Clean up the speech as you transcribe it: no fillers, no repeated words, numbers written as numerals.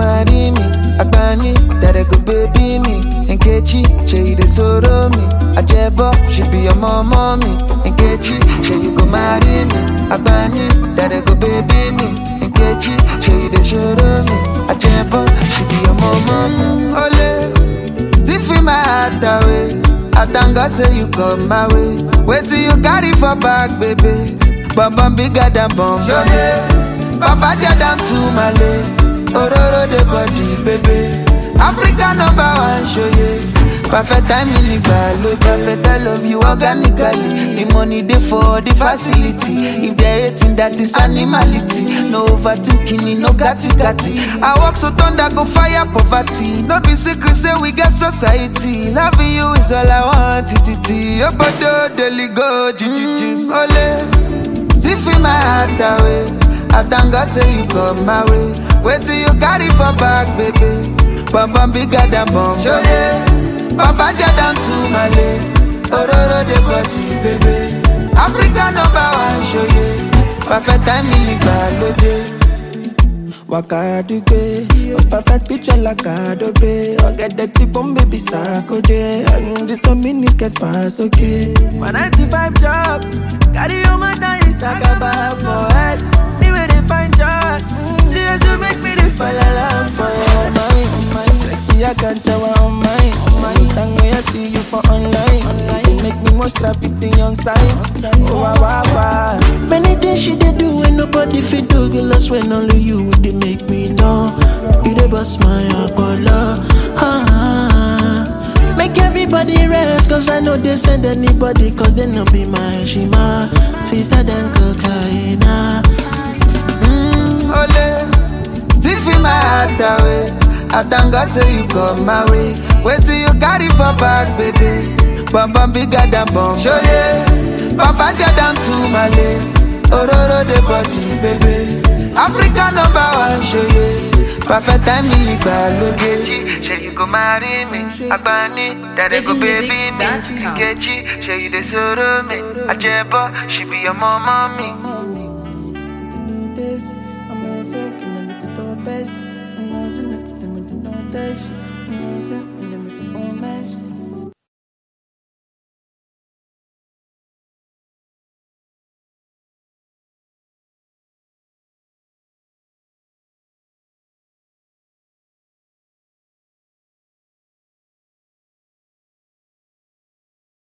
marry me. Agbani, that I go baby me. Nkechi, say you dey sorrow me. Ajebo, she be your mama me. Nkechi, say you go marry me. Agbani, that I go baby me. Nkechi, say you dey sorrow me. Ajebo, she be your mama me. Ole, tiffy my heart away. I thank God say you come my way. Wait till you carry for back, baby. Bam bigger than bomb. Show yeah. Papa down to Malay. Ororo the body, baby. Africa #1, show yeah. Perfect timing, perfect. I love you organically. The money they for the facility. If they're hating, that is animality. No overthinking, no gatti. I walk so thunder, go fire poverty. No be secret, say we get society. Loving you is all I want. Your body daily go, ole. Tiffy my heart away. I thank God say you come my way. Wait till you carry for back, baby. Bam bigger than bomb. Show yeah. Papa down to Malay. Ororo the body, baby. Africa #1, show yeah. Perfect timing, Waka do be a perfect picture like I do be. I get the tip on baby sako day. And this a minute get fast, okay. My 95 job, carry on my nice, I got back for head. Me where they find joy. See as you make me fall in love for you. My sexy, I can't tell on my time when I see you for online. You make me most trafficking on site. Oh, wow. Many things she did do when nobody fit do. Girl, I swear only you would they make me know. You the boss my Apollo. Make everybody rest, cause I know they send anybody, cause they no be my Shima. Sweeter than cocaine. Ole, tiffy my heart away. I thank God say you come my way. Wait till you carry for back, baby. Bam bigger than bomb. Show yeah. Papa down to Malay. Ororo the body, baby. Africa #1, show yeah. Perfect timing, Nkechi, say you go marry me. Agbani, that I go baby me. Nkechi, say you dey sorrow me. Ajebo, she be your mama me.